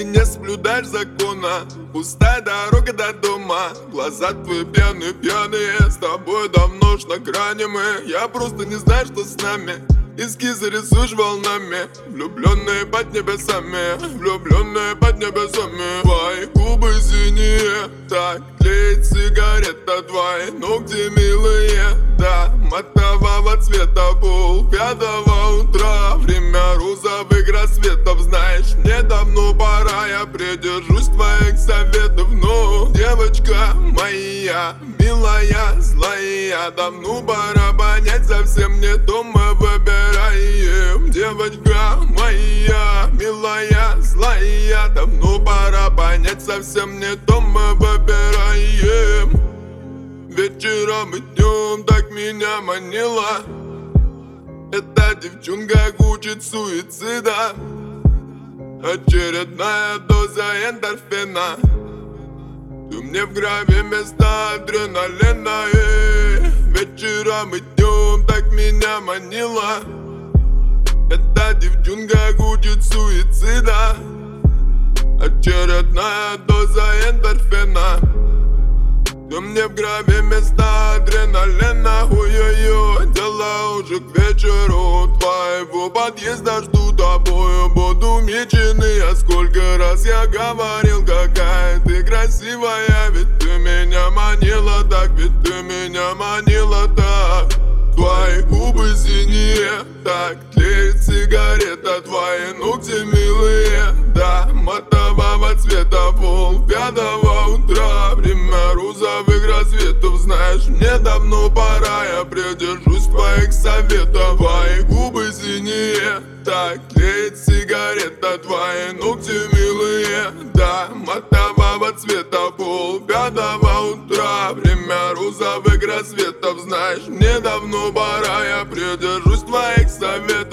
ты не соблюдаешь закона. Пустая дорога до дома, глаза твои пьяные. С тобой давно ж на грани мы. Я просто не знаю, что с нами. Эскизы рисуешь волнами, влюбленные под небесами, влюбленные под небесами. Твои губы синие, так тлеет сигарета. Твои ногти милые, да, матового цвета. Пол-пятого утра, время розовых рассветов. Знаешь, мне давно пора, я придержусь твоих советов. Но, девочка моя, милая, злая, давно пора понять, совсем не то мы выбираем. Девочка моя, милая, злая, давно пора понять, совсем не то мы выбираем. Вечером и днем так меня манила эта девчонка учит суицида. Очередная доза эндорфина. Ты мне в крови вместо адреналина. Вечером и днем так меня манила эта девчонка учит суицида. Очередная доза эндорфина. Ты мне в крови вместо адреналина. Ой-ой-ой, дело уже к вечеру. Твоего подъезда жду тобою. Буду меченый, а сколько раз я говорил, какая ты красивая. Ведь ты меня манила так, ведь ты меня манила так. Твои губы синие, так тлеет сигарета. Твои ногти милые, да, матового цвета. Пол-пятого утра, время розовых рассветов. Знаешь, мне давно пора, я придержусь твоих советов. Твои губы синие, так тлеет сигарета. Твои ногти милые, да, матового цвета. Пол-пятого утра, время розовых рассветов. Знаешь, мне давно пора, я придержусь твоих советов.